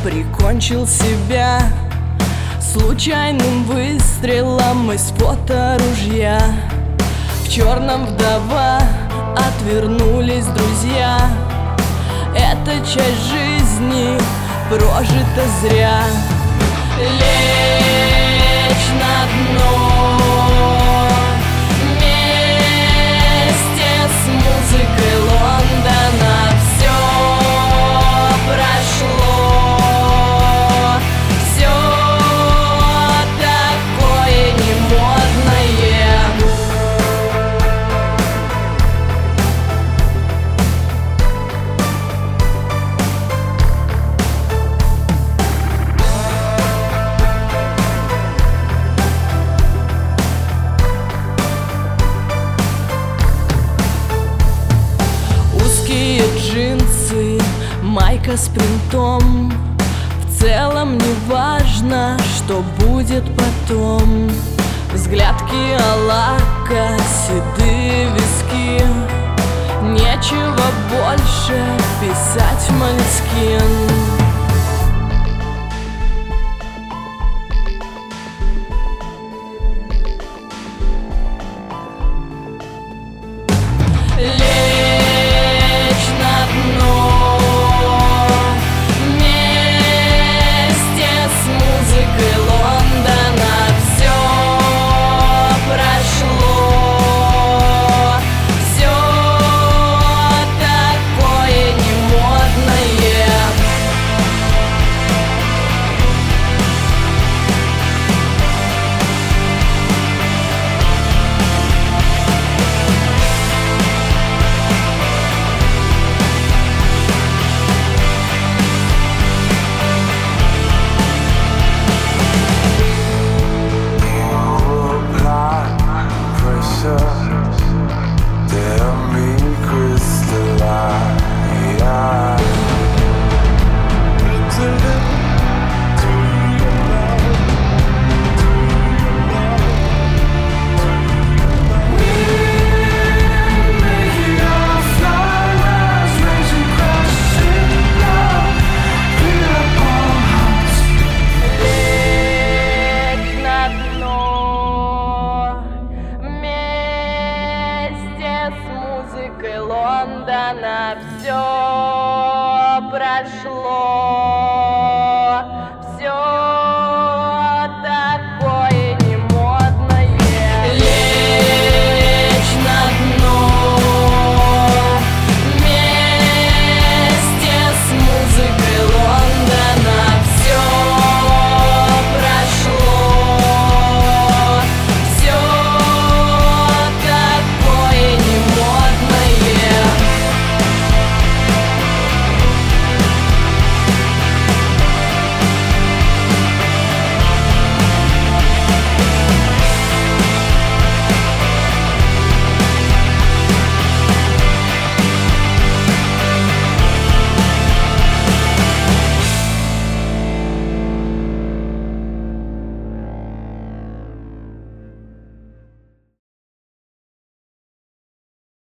прикончил себя случайным выстрелом из фоторужья. В черном вдова, отвернулись друзья. Эта часть жизни прожита зря. Лечь на дно вместе с музыкой Лондона. Все прошло, все такое немодное. Джинсы, майка с принтом. В целом не важно, что будет потом. Взгляд Киолака, седые виски. Нечего больше писать в Молескин. Лондона все